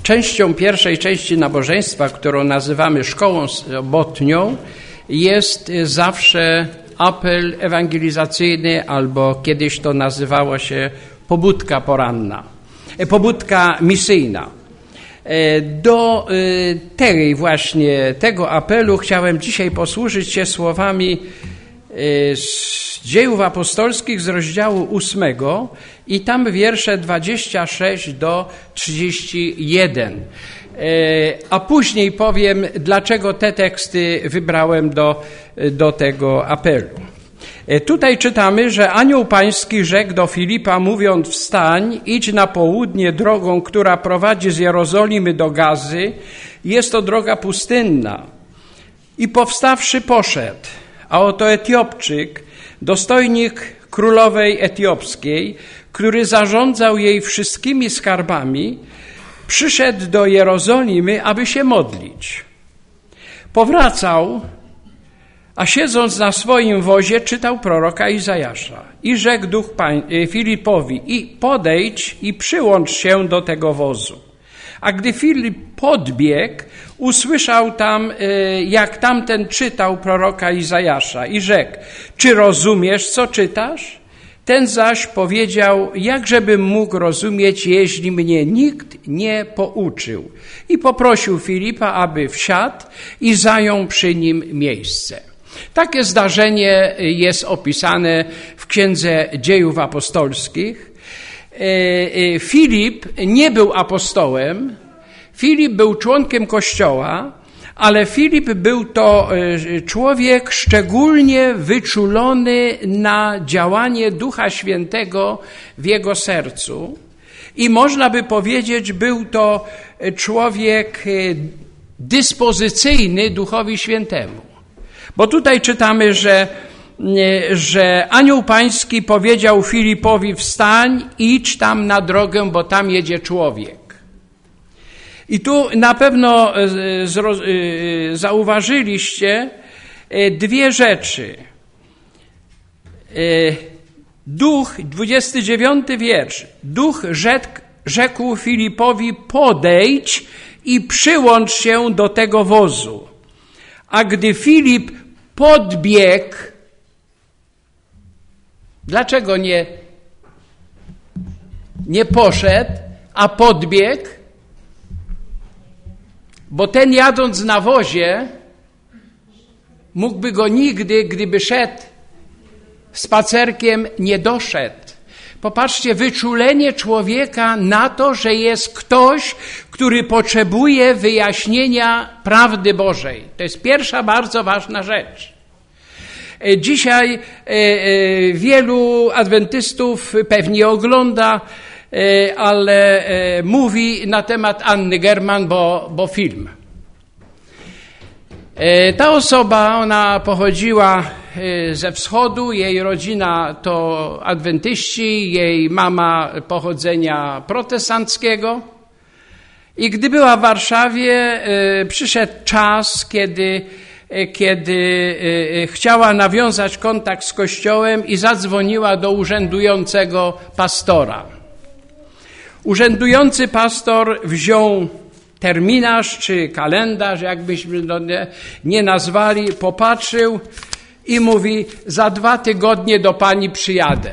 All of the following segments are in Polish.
Częścią pierwszej części nabożeństwa, którą nazywamy szkołą sobotnią, jest zawsze apel ewangelizacyjny, albo kiedyś to nazywało się pobudka poranna, pobudka misyjna. Do tego apelu chciałem dzisiaj posłużyć się słowami z Dziejów Apostolskich z rozdziału 8 i tam wiersze 26 do 31. A później powiem, dlaczego te teksty wybrałem do tego apelu. Tutaj czytamy, że anioł pański rzekł do Filipa, mówiąc: wstań, idź na południe drogą, która prowadzi z Jerozolimy do Gazy. Jest to droga pustynna. I powstawszy poszedł. A oto Etiopczyk, dostojnik królowej etiopskiej, który zarządzał jej wszystkimi skarbami, przyszedł do Jerozolimy, aby się modlić. Powracał, a siedząc na swoim wozie czytał proroka Izajasza. I rzekł duch Filipowi: i podejdź i przyłącz się do tego wozu. A gdy Filip podbiegł, usłyszał tam, jak tamten czytał proroka Izajasza i rzekł: czy rozumiesz, co czytasz? Ten zaś powiedział: jakżebym mógł rozumieć, jeśli mnie nikt nie pouczył. I poprosił Filipa, aby wsiadł i zajął przy nim miejsce. Takie zdarzenie jest opisane w Księdze Dziejów Apostolskich. Filip nie był apostołem, Filip był członkiem Kościoła, ale Filip był to człowiek szczególnie wyczulony na działanie Ducha Świętego w jego sercu. I można by powiedzieć, był to człowiek dyspozycyjny Duchowi Świętemu. Bo tutaj czytamy, że anioł pański powiedział Filipowi: wstań, idź tam na drogę, bo tam jedzie człowiek. I tu na pewno zauważyliście dwie rzeczy. Duch, 29 wiersz. Duch rzekł Filipowi: podejdź i przyłącz się do tego wozu. A gdy Filip podbiegł, dlaczego nie poszedł, a podbiegł? Bo ten, jadąc na wozie, mógłby go nigdy, gdyby szedł spacerkiem, nie doszedł. Popatrzcie, wyczulenie człowieka na to, że jest ktoś, który potrzebuje wyjaśnienia prawdy Bożej. To jest pierwsza bardzo ważna rzecz. Dzisiaj wielu adwentystów pewnie ogląda, ale mówi na temat Anny German, bo film. Ta osoba, ona pochodziła ze wschodu, jej rodzina to adwentyści, jej mama pochodzenia protestanckiego. I gdy była w Warszawie, przyszedł czas, kiedy chciała nawiązać kontakt z Kościołem i zadzwoniła do urzędującego pastora. Urzędujący pastor wziął terminarz czy kalendarz, jakbyśmy nie nazwali, popatrzył i mówi: za 2 tygodnie do pani przyjadę.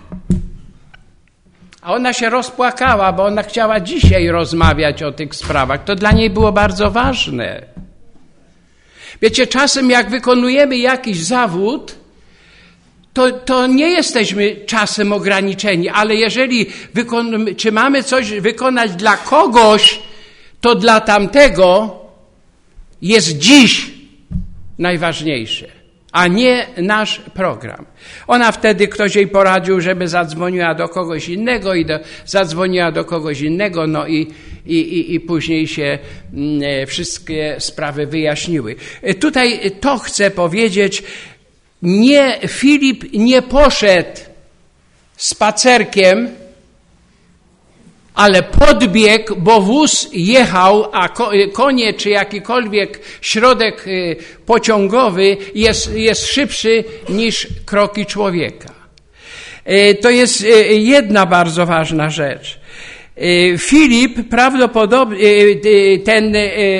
A ona się rozpłakała, bo ona chciała dzisiaj rozmawiać o tych sprawach. To dla niej było bardzo ważne. Wiecie, czasem jak wykonujemy jakiś zawód, to nie jesteśmy czasem ograniczeni, ale jeżeli czy mamy coś wykonać dla kogoś, to dla tamtego jest dziś najważniejsze, a nie nasz program. Ona wtedy, ktoś jej poradził, żeby zadzwoniła do kogoś innego zadzwoniła do kogoś innego, no i później się wszystkie sprawy wyjaśniły. Tutaj to chcę powiedzieć, Filip nie poszedł spacerkiem, ale podbiegł, bo wóz jechał, a konie czy jakikolwiek środek pociągowy jest szybszy niż kroki człowieka. To jest jedna bardzo ważna rzecz. Filip prawdopodobnie, ten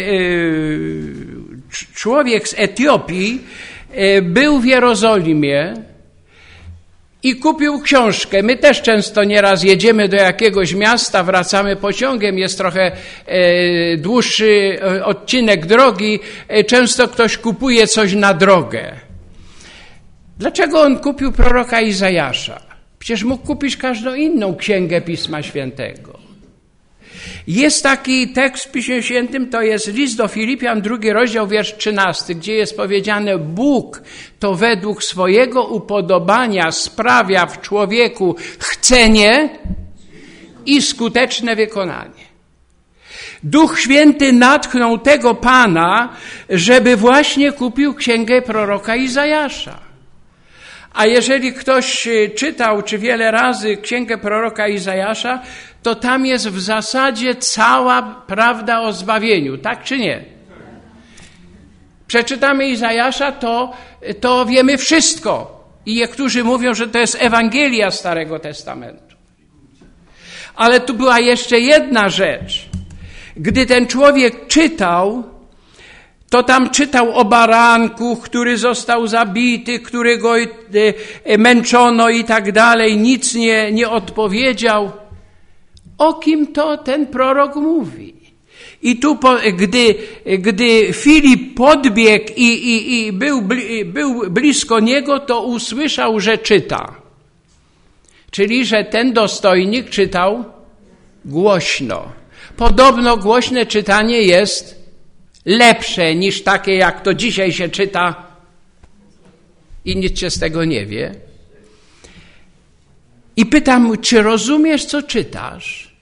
człowiek z Etiopii był w Jerozolimie i kupił książkę. My też często nieraz jedziemy do jakiegoś miasta, wracamy pociągiem, jest trochę dłuższy odcinek drogi, często ktoś kupuje coś na drogę. Dlaczego on kupił proroka Izajasza? Przecież mógł kupić każdą inną księgę Pisma Świętego. Jest taki tekst w Piśmie Świętym, to jest list do Filipian, 2 rozdział, wiersz 13, gdzie jest powiedziane: Bóg to według swojego upodobania sprawia w człowieku chcenie i skuteczne wykonanie. Duch Święty natchnął tego Pana, żeby właśnie kupił księgę proroka Izajasza. A jeżeli ktoś czytał, czy wiele razy księgę proroka Izajasza, to tam jest w zasadzie cała prawda o zbawieniu, tak czy nie? Przeczytamy Izajasza, to wiemy wszystko. I niektórzy mówią, że to jest Ewangelia Starego Testamentu. Ale tu była jeszcze jedna rzecz. Gdy ten człowiek czytał, to tam czytał o baranku, który został zabity, którego męczono i tak dalej, nic nie odpowiedział. O kim to ten prorok mówi? I tu, gdy Filip podbiegł i był blisko niego, to usłyszał, że czyta. Czyli, że ten dostojnik czytał głośno. Podobno głośne czytanie jest lepsze niż takie, jak to dzisiaj się czyta i nic się z tego nie wie. I pytam, czy rozumiesz, co czytasz?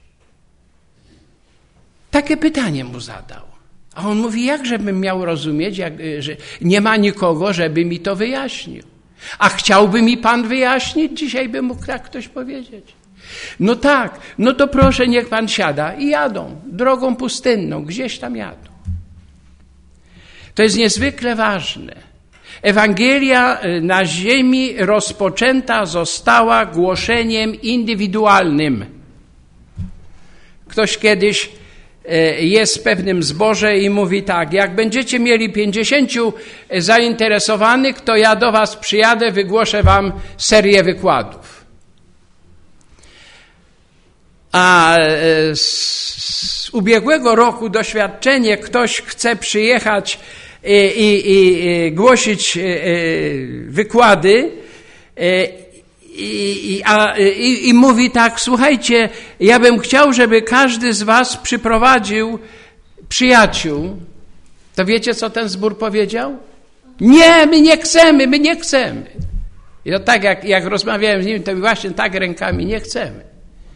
Takie pytanie mu zadał. A on mówi, jak żebym miał rozumieć, że nie ma nikogo, żeby mi to wyjaśnił. A chciałby mi Pan wyjaśnić? Dzisiaj by mógł tak ktoś powiedzieć. No tak, no to proszę, niech Pan siada. I jadą drogą pustynną, gdzieś tam jadą. To jest niezwykle ważne. Ewangelia na ziemi rozpoczęta została głoszeniem indywidualnym. Ktoś kiedyś jest w pewnym zborze i mówi tak: jak będziecie mieli 50 zainteresowanych, to ja do was przyjadę, wygłoszę wam serię wykładów. A z ubiegłego roku doświadczenie, ktoś chce przyjechać i głosić wykłady i mówi tak: słuchajcie, ja bym chciał, żeby każdy z was przyprowadził przyjaciół. To wiecie, co ten zbór powiedział? Nie, my nie chcemy. I to tak, jak rozmawiałem z nimi, to właśnie tak rękami: nie chcemy.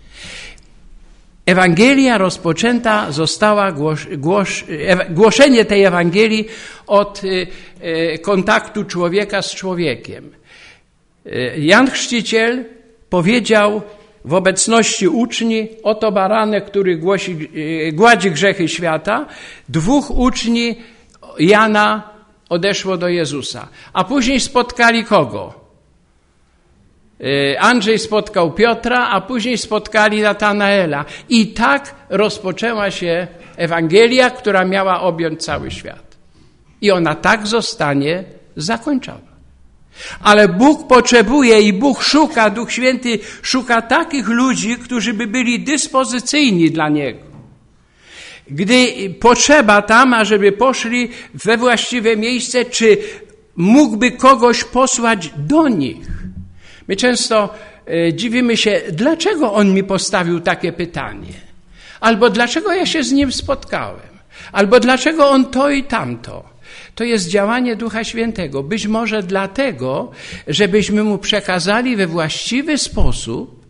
Ewangelia rozpoczęta została, głoszenie tej Ewangelii od kontaktu człowieka z człowiekiem. Jan Chrzciciel powiedział w obecności uczni: oto baranek, który gładzi grzechy świata. 2 uczni Jana odeszło do Jezusa. A później spotkali kogo? Andrzej spotkał Piotra, a później spotkali Natanaela. I tak rozpoczęła się Ewangelia, która miała objąć cały świat. I ona tak zostanie zakończona. Ale Bóg potrzebuje i Bóg szuka, Duch Święty szuka takich ludzi, którzy by byli dyspozycyjni dla Niego. Gdy potrzeba tam, ażeby poszli we właściwe miejsce, czy mógłby kogoś posłać do nich. My często dziwimy się, dlaczego on mi postawił takie pytanie. Albo dlaczego ja się z nim spotkałem. Albo dlaczego on to i tamto. To jest działanie Ducha Świętego. Być może dlatego, żebyśmy mu przekazali we właściwy sposób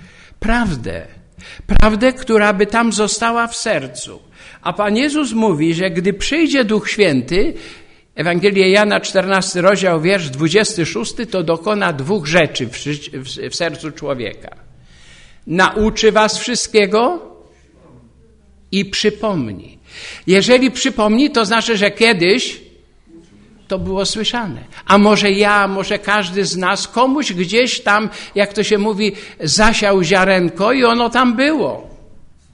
prawdę, która by tam została w sercu. A Pan Jezus mówi, że gdy przyjdzie Duch Święty, Ewangelia Jana, 14 rozdział, wiersz 26, to dokona 2 rzeczy w sercu człowieka. Nauczy was wszystkiego i przypomni. Jeżeli przypomni, to znaczy, że kiedyś to było słyszane. A może każdy z nas, komuś gdzieś tam, jak to się mówi, zasiał ziarenko i ono tam było.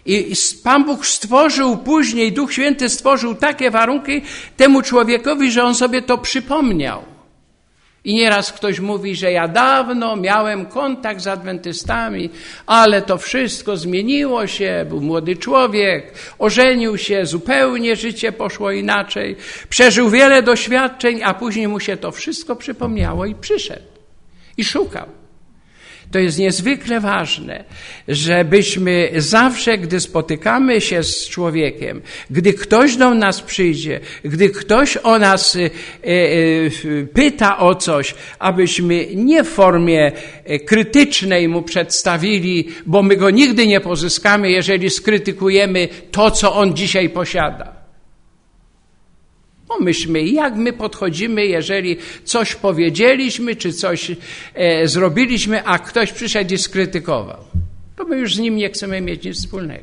I Pan Bóg stworzył później, Duch Święty stworzył takie warunki temu człowiekowi, że on sobie to przypomniał. I nieraz ktoś mówi, że ja dawno miałem kontakt z adwentystami, ale to wszystko zmieniło się, był młody człowiek, ożenił się, zupełnie życie poszło inaczej, przeżył wiele doświadczeń, a później mu się to wszystko przypomniało i przyszedł i szukał. To jest niezwykle ważne, żebyśmy zawsze, gdy spotykamy się z człowiekiem, gdy ktoś do nas przyjdzie, gdy ktoś o nas pyta o coś, abyśmy nie w formie krytycznej mu przedstawili, bo my go nigdy nie pozyskamy, jeżeli skrytykujemy to, co on dzisiaj posiada. Pomyślmy, jak my podchodzimy, jeżeli coś powiedzieliśmy, czy coś zrobiliśmy, a ktoś przyszedł i skrytykował. To my już z nim nie chcemy mieć nic wspólnego.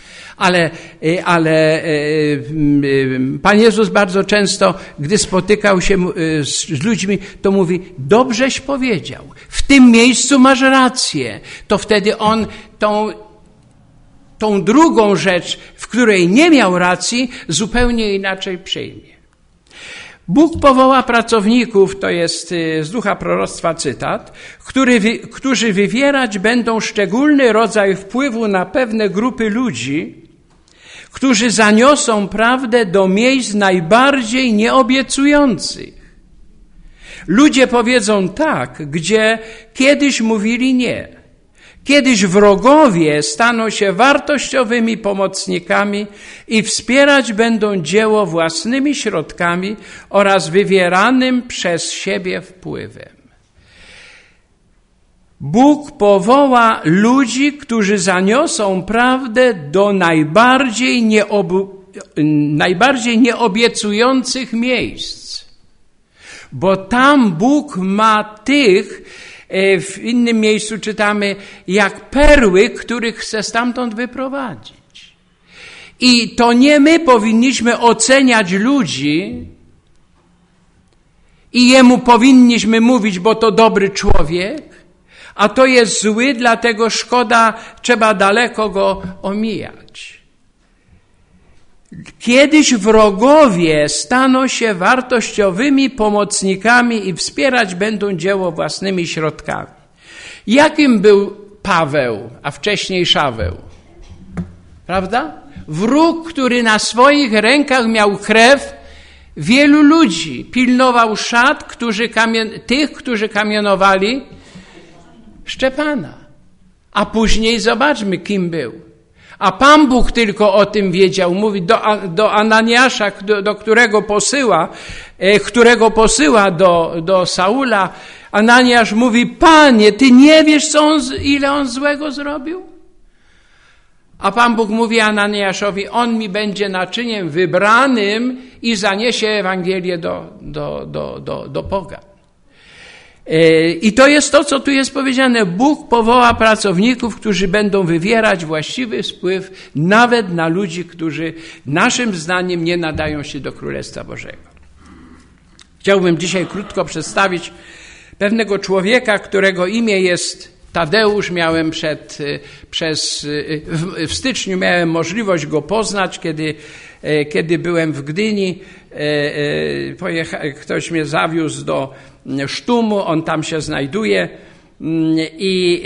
Ale Pan Jezus bardzo często, gdy spotykał się z ludźmi, to mówi, dobrześ powiedział, w tym miejscu masz rację. To wtedy on tą drugą rzecz, w której nie miał racji, zupełnie inaczej przyjmie. Bóg powoła pracowników, to jest z ducha proroctwa cytat, którzy wywierać będą szczególny rodzaj wpływu na pewne grupy ludzi, którzy zaniosą prawdę do miejsc najbardziej nieobiecujących. Ludzie powiedzą tak, gdzie kiedyś mówili nie. Kiedyś wrogowie staną się wartościowymi pomocnikami i wspierać będą dzieło własnymi środkami oraz wywieranym przez siebie wpływem. Bóg powoła ludzi, którzy zaniosą prawdę do najbardziej nieobiecujących miejsc. Bo tam Bóg ma tych, w innym miejscu czytamy, jak perły, których chce stamtąd wyprowadzić. I to nie my powinniśmy oceniać ludzi i jemu powinniśmy mówić, bo to dobry człowiek, a to jest zły, dlatego szkoda, trzeba daleko go omijać. Kiedyś wrogowie staną się wartościowymi pomocnikami i wspierać będą dzieło własnymi środkami. Jakim był Paweł, a wcześniej Szaweł? Prawda? Wróg, który na swoich rękach miał krew wielu ludzi. Pilnował szat, tych, którzy kamienowali Szczepana. A później zobaczmy, kim był. A Pan Bóg tylko o tym wiedział. Mówi do Ananiasza, którego posyła do Saula. Ananiasz mówi, Panie, Ty nie wiesz, ile on złego zrobił? A Pan Bóg mówi Ananiaszowi, on mi będzie naczyniem wybranym i zaniesie Ewangelię do pogan. I to jest to, co tu jest powiedziane. Bóg powoła pracowników, którzy będą wywierać właściwy wpływ nawet na ludzi, którzy naszym zdaniem nie nadają się do Królestwa Bożego. Chciałbym dzisiaj krótko przedstawić pewnego człowieka, którego imię jest Tadeusz. W styczniu miałem możliwość go poznać, kiedy byłem w Gdyni. Ktoś mnie zawiózł do Sztumu, on tam się znajduje i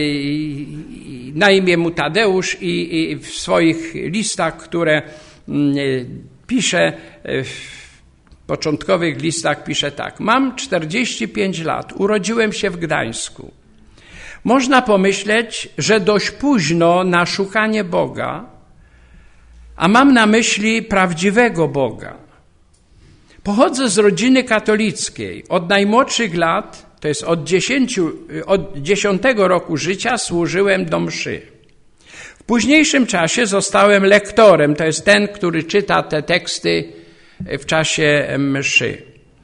na imię mu Tadeusz i w swoich listach, które pisze, w początkowych listach pisze tak. Mam 45 lat, urodziłem się w Gdańsku. Można pomyśleć, że dość późno na szukanie Boga, a mam na myśli prawdziwego Boga. Pochodzę z rodziny katolickiej. Od najmłodszych lat, to jest od 10 roku życia, służyłem do mszy. W późniejszym czasie zostałem lektorem, to jest ten, który czyta te teksty w czasie mszy.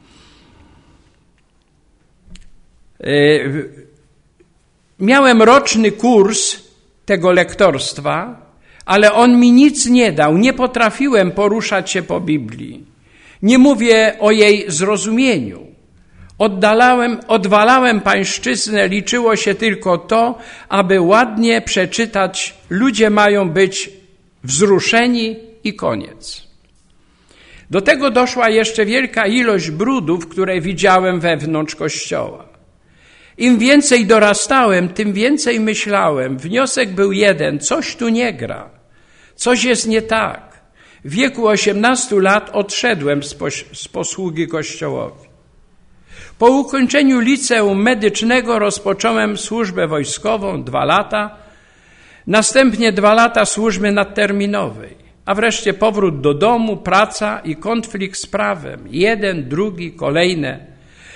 Miałem roczny kurs tego lektorstwa, ale on mi nic nie dał. Nie potrafiłem poruszać się po Biblii. Nie mówię o jej zrozumieniu. Odwalałem pańszczyznę, liczyło się tylko to, aby ładnie przeczytać. Ludzie mają być wzruszeni i koniec. Do tego doszła jeszcze wielka ilość brudów, które widziałem wewnątrz Kościoła. Im więcej dorastałem, tym więcej myślałem. Wniosek był jeden: coś tu nie gra, coś jest nie tak. W wieku 18 lat odszedłem z posługi Kościołowi. Po ukończeniu liceum medycznego rozpocząłem służbę wojskową 2 lata, następnie 2 lata służby nadterminowej, a wreszcie powrót do domu, praca i konflikt z prawem. Jeden, drugi, kolejne.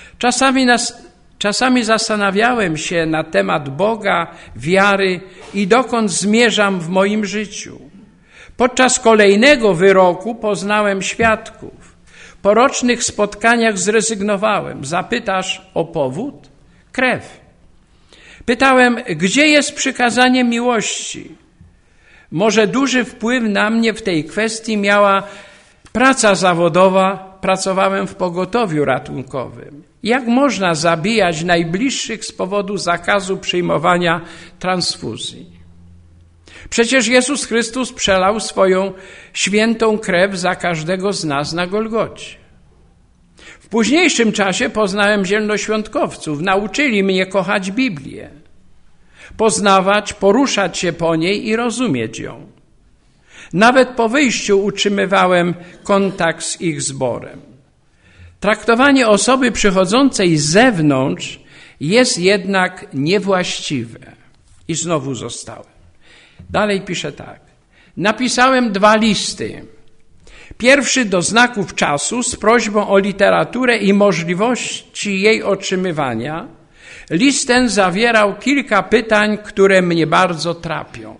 Czasami zastanawiałem się na temat Boga, wiary i dokąd zmierzam w moim życiu. Podczas kolejnego wyroku poznałem świadków. Po rocznych spotkaniach zrezygnowałem. Zapytasz o powód? Krew. Pytałem, gdzie jest przykazanie miłości? Może duży wpływ na mnie w tej kwestii miała praca zawodowa. Pracowałem w pogotowiu ratunkowym. Jak można zabijać najbliższych z powodu zakazu przyjmowania transfuzji? Przecież Jezus Chrystus przelał swoją świętą krew za każdego z nas na Golgocie. W późniejszym czasie poznałem zielonoświątkowców. Nauczyli mnie kochać Biblię, poznawać, poruszać się po niej i rozumieć ją. Nawet po wyjściu utrzymywałem kontakt z ich zborem. Traktowanie osoby przychodzącej z zewnątrz jest jednak niewłaściwe. I znowu zostałem. Dalej pisze tak. Napisałem 2 listy. Pierwszy do znaków czasu z prośbą o literaturę i możliwości jej otrzymywania. List ten zawierał kilka pytań, które mnie bardzo trapią.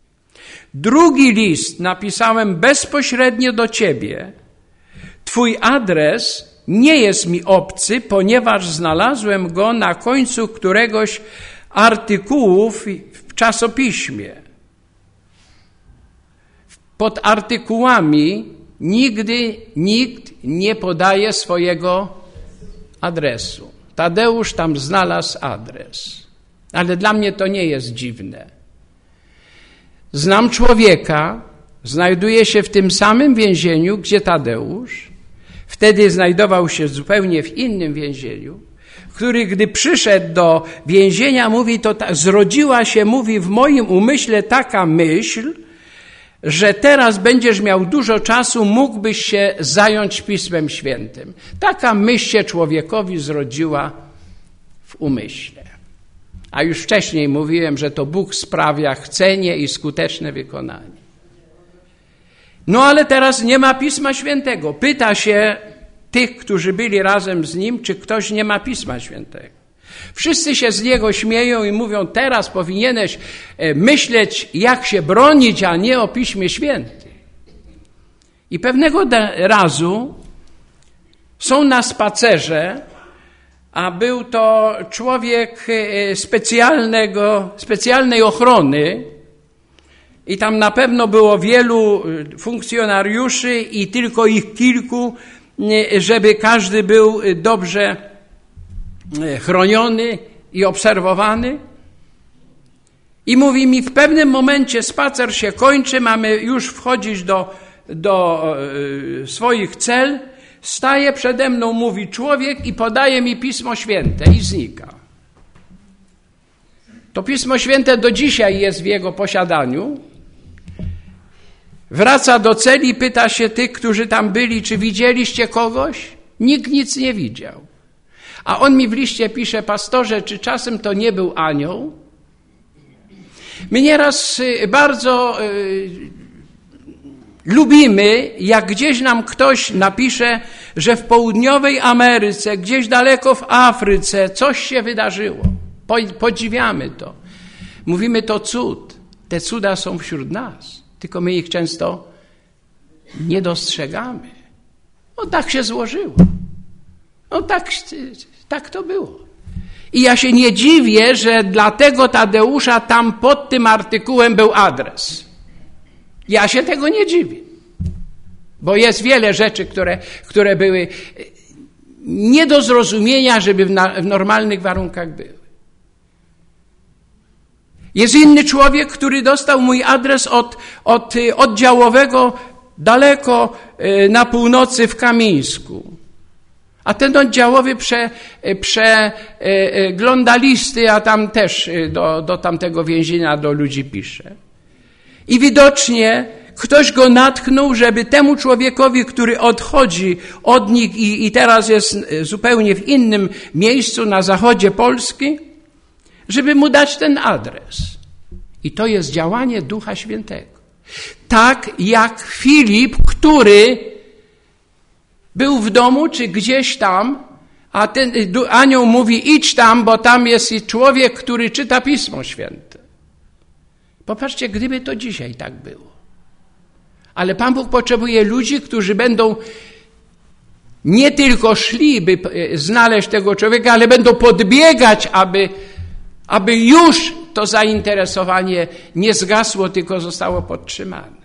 Drugi list napisałem bezpośrednio do ciebie. Twój adres nie jest mi obcy, ponieważ znalazłem go na końcu któregoś artykułów w czasopiśmie. Pod artykułami nigdy nikt nie podaje swojego adresu. Tadeusz tam znalazł adres. Ale dla mnie to nie jest dziwne. Znam człowieka, znajduje się w tym samym więzieniu, gdzie Tadeusz. Wtedy znajdował się zupełnie w innym więzieniu, który gdy przyszedł do więzienia, mówi, to zrodziła się, mówi, w moim umyśle taka myśl, że teraz będziesz miał dużo czasu, mógłbyś się zająć Pismem Świętym. Taka myśl się człowiekowi zrodziła w umyśle. A już wcześniej mówiłem, że to Bóg sprawia chcenie i skuteczne wykonanie. No ale teraz nie ma Pisma Świętego. Pyta się tych, którzy byli razem z nim, czy ktoś nie ma Pisma Świętego. Wszyscy się z niego śmieją i mówią, teraz powinieneś myśleć, jak się bronić, a nie o Piśmie Świętym. I pewnego razu są na spacerze, a był to człowiek specjalnej ochrony i tam na pewno było wielu funkcjonariuszy i tylko ich kilku, żeby każdy był dobrze chroniony i obserwowany. I mówi mi, w pewnym momencie spacer się kończy, mamy już wchodzić do swoich cel. Staje przede mną, mówi człowiek i podaje mi Pismo Święte i znika. To Pismo Święte do dzisiaj jest w jego posiadaniu. Wraca do celi, pyta się tych, którzy tam byli, czy widzieliście kogoś? Nikt nic nie widział. A on mi w liście pisze, pastorze, czy czasem to nie był anioł? My nieraz bardzo lubimy, jak gdzieś nam ktoś napisze, że w południowej Ameryce, gdzieś daleko w Afryce coś się wydarzyło. Podziwiamy to. Mówimy, to cud. Te cuda są wśród nas, tylko my ich często nie dostrzegamy. No tak się złożyło. No tak to było. I ja się nie dziwię, że dla tego Tadeusza tam pod tym artykułem był adres. Ja się tego nie dziwię. Bo jest wiele rzeczy, które były nie do zrozumienia, żeby w normalnych warunkach były. Jest inny człowiek, który dostał mój adres od oddziałowego daleko na północy w Kamińsku. A ten oddziałowy przegląda listy, a tam też do tamtego więzienia do ludzi pisze. I widocznie ktoś go natchnął, żeby temu człowiekowi, który odchodzi od nich i teraz jest zupełnie w innym miejscu na zachodzie Polski, żeby mu dać ten adres. I to jest działanie Ducha Świętego. Tak jak Filip, który był w domu czy gdzieś tam, a ten anioł mówi idź tam, bo tam jest człowiek, który czyta Pismo Święte. Popatrzcie, gdyby to dzisiaj tak było. Ale Pan Bóg potrzebuje ludzi, którzy będą nie tylko szli, by znaleźć tego człowieka, ale będą podbiegać, aby już to zainteresowanie nie zgasło, tylko zostało podtrzymane.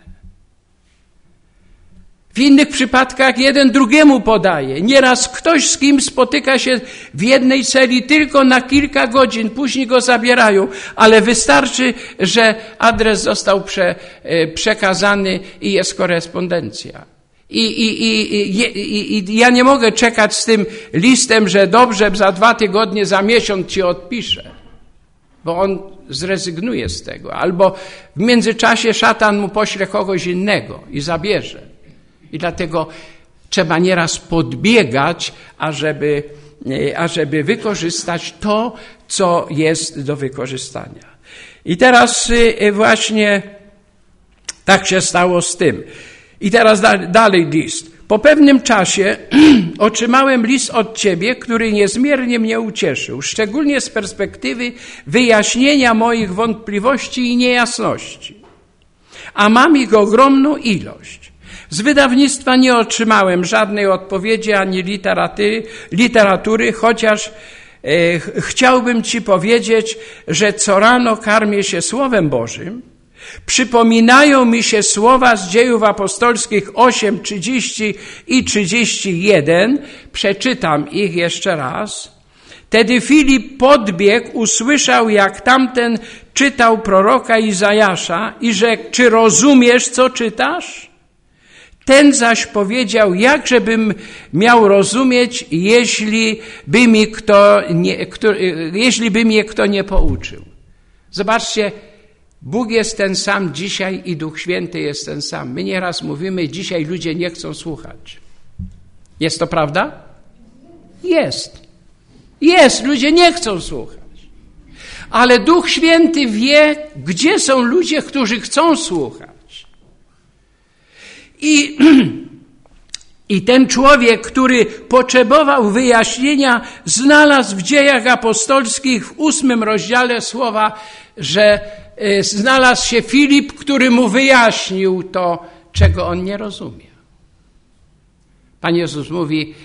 W innych przypadkach jeden drugiemu podaje. Nieraz ktoś z kim spotyka się w jednej celi tylko na kilka godzin, później go zabierają, ale wystarczy, że adres został przekazany i jest korespondencja. I ja nie mogę czekać z tym listem, że dobrze, za 2 tygodnie, za miesiąc ci odpiszę, bo on zrezygnuje z tego. Albo w międzyczasie szatan mu pośle kogoś innego i zabierze. I dlatego trzeba nieraz podbiegać, ażeby wykorzystać to, co jest do wykorzystania. I teraz właśnie tak się stało z tym. I teraz dalej list. Po pewnym czasie otrzymałem list od Ciebie, który niezmiernie mnie ucieszył, szczególnie z perspektywy wyjaśnienia moich wątpliwości i niejasności. A mam ich ogromną ilość. Z wydawnictwa nie otrzymałem żadnej odpowiedzi ani literatury, chociaż chciałbym Ci powiedzieć, że co rano karmię się Słowem Bożym. Przypominają mi się słowa z Dziejów Apostolskich 8, 30 i 31. Przeczytam ich jeszcze raz. Wtedy Filip podbiegł, usłyszał, jak tamten czytał proroka Izajasza i rzekł, czy rozumiesz, co czytasz? Ten zaś powiedział, jakżebym miał rozumieć, jeśli by mnie kto nie pouczył. Zobaczcie, Bóg jest ten sam dzisiaj i Duch Święty jest ten sam. My nieraz mówimy, dzisiaj ludzie nie chcą słuchać. Jest to prawda? Jest. Jest, ludzie nie chcą słuchać. Ale Duch Święty wie, gdzie są ludzie, którzy chcą słuchać. I ten człowiek, który potrzebował wyjaśnienia, znalazł w Dziejach Apostolskich w 8 rozdziale słowa, że znalazł się Filip, który mu wyjaśnił to, czego on nie rozumie. Pan Jezus mówi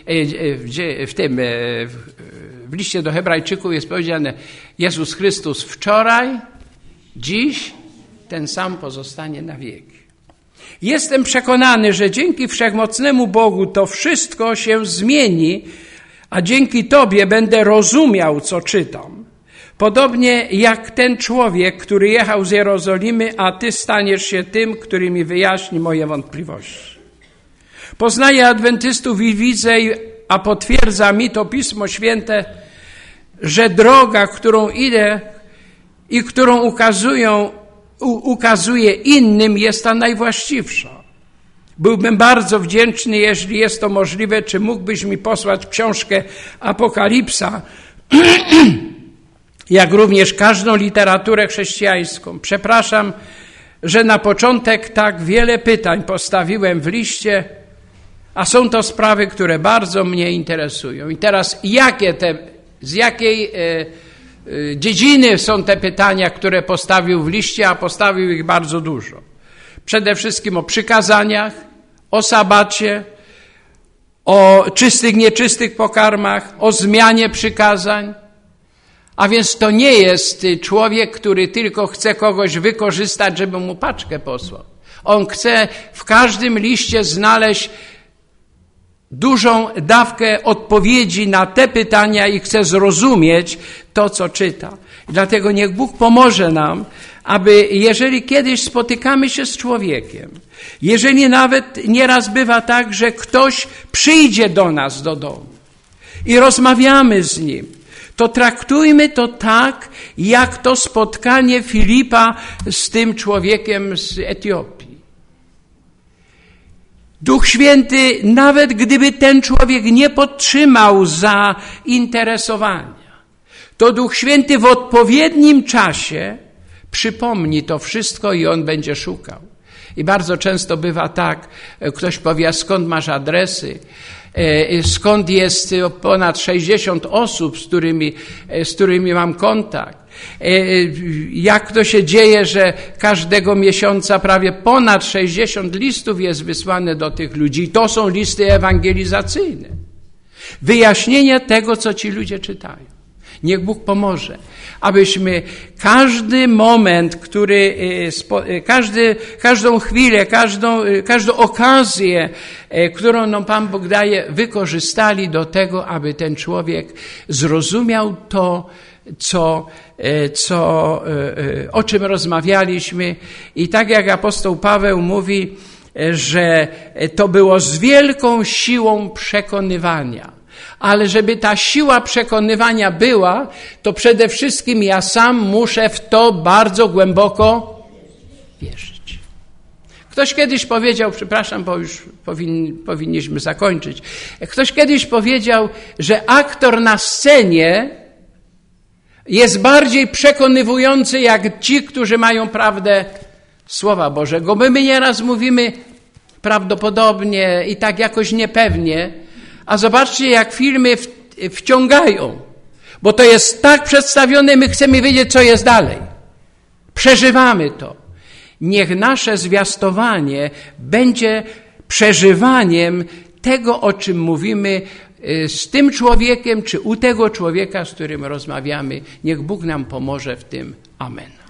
w liście do Hebrajczyków jest powiedziane, Jezus Chrystus wczoraj, dziś, ten sam pozostanie na wieki. Jestem przekonany, że dzięki wszechmocnemu Bogu to wszystko się zmieni, a dzięki Tobie będę rozumiał, co czytam. Podobnie jak ten człowiek, który jechał z Jerozolimy, a Ty staniesz się tym, który mi wyjaśni moje wątpliwości. Poznaję adwentystów i widzę, a potwierdza mi to Pismo Święte, że droga, którą idę i którą ukazuje innym, jest ta najwłaściwsza. Byłbym bardzo wdzięczny, jeśli jest to możliwe, czy mógłbyś mi posłać książkę Apokalipsa, jak również każdą literaturę chrześcijańską. Przepraszam, że na początek tak wiele pytań postawiłem w liście, a są to sprawy, które bardzo mnie interesują. I teraz z jakiej dziedziny są te pytania, które postawił w liście, a postawił ich bardzo dużo. Przede wszystkim o przykazaniach, o sabacie, o czystych, nieczystych pokarmach, o zmianie przykazań. A więc to nie jest człowiek, który tylko chce kogoś wykorzystać, żeby mu paczkę posłał. On chce w każdym liście znaleźć dużą dawkę odpowiedzi na te pytania i chce zrozumieć to, co czyta. Dlatego niech Bóg pomoże nam, aby jeżeli kiedyś spotykamy się z człowiekiem, jeżeli nawet nieraz bywa tak, że ktoś przyjdzie do nas do domu i rozmawiamy z nim, to traktujmy to tak, jak to spotkanie Filipa z tym człowiekiem z Etiopii. Duch Święty, nawet gdyby ten człowiek nie podtrzymał zainteresowania, to Duch Święty w odpowiednim czasie przypomni to wszystko i on będzie szukał. I bardzo często bywa tak, ktoś powie, skąd masz adresy, skąd jest ponad 60 osób, z którymi mam kontakt. Jak to się dzieje, że każdego miesiąca prawie ponad 60 listów jest wysłane do tych ludzi. I to są listy ewangelizacyjne. Wyjaśnienie tego, co ci ludzie czytają. Niech Bóg pomoże, abyśmy każdy moment, każdą chwilę, każdą okazję, którą nam Pan Bóg daje, wykorzystali do tego, aby ten człowiek zrozumiał to, o czym rozmawialiśmy. I tak jak apostoł Paweł mówi, że to było z wielką siłą przekonywania. Ale żeby ta siła przekonywania była, to przede wszystkim ja sam muszę w to bardzo głęboko wierzyć. Ktoś kiedyś powiedział, przepraszam, bo już powinniśmy zakończyć. Ktoś kiedyś powiedział, że aktor na scenie jest bardziej przekonywujący jak ci, którzy mają prawdę Słowa Bożego. Bo my nieraz mówimy prawdopodobnie i tak jakoś niepewnie, a zobaczcie, jak filmy wciągają, bo to jest tak przedstawione, my chcemy wiedzieć, co jest dalej. Przeżywamy to. Niech nasze zwiastowanie będzie przeżywaniem tego, o czym mówimy z tym człowiekiem, czy u tego człowieka, z którym rozmawiamy. Niech Bóg nam pomoże w tym. Amen.